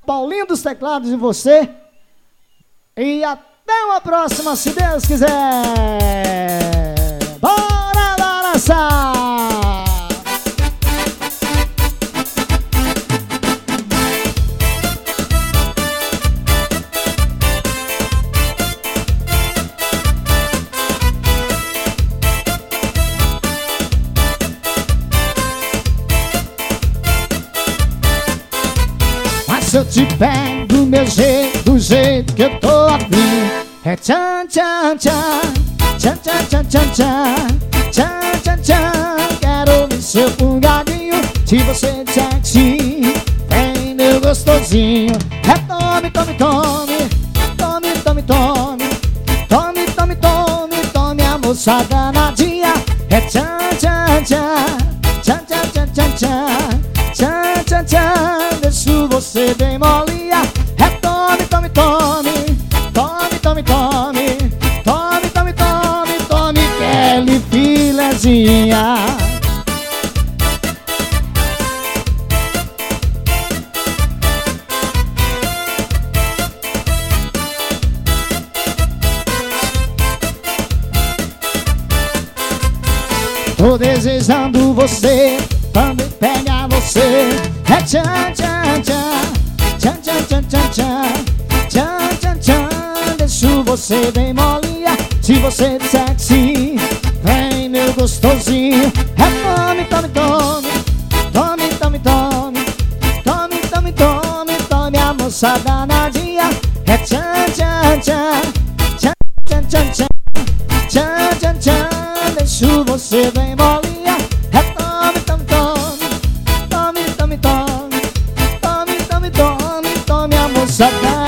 Paulinho dos Teclados e você. E até uma próxima, se Deus quiser. Bora dançar! Se eu te pego do meu jeito, do jeito que eu tô afim, é tchan, tchan, tchan, tchan, tchan, tchan, tchan, tchan, tchan, tchan, tchan. Quero ouvir seu fungadinho, se você disser que sim, vem meu gostosinho. É tome, tome, tome, tome, tome, tome, tome, tome, tome, tome, a moça danadinha. É tchan, tchan, tchan, tchan, tchan, tchan, tchan, tchan, tchan, tchan, tchan. Deixo você bem molinha. É tome, tome, tome, tome, tome, tome, tome, tome, tome, tome, Kelly filezinha. Tô desejando você, também pega você. É tchan, tchan, tchan, tchan, tchan, tchan, tchan, tchan, tchan, tchan, tchan. Deixo você bem molinha, se você disser que sim, vem meu gostosinho. É tome, tome, tome, tome, tome, tome, tome, tome, tome, tome, a moça danadinha. É tchan, tchan, tchan, tchan, tchan, tchan, tchan, tchan, tchan, tchan. Deixo você bem molinha. É tome, tome, tome, tome, tome, tome, tome, tome, tome, tome, a moça danadinha.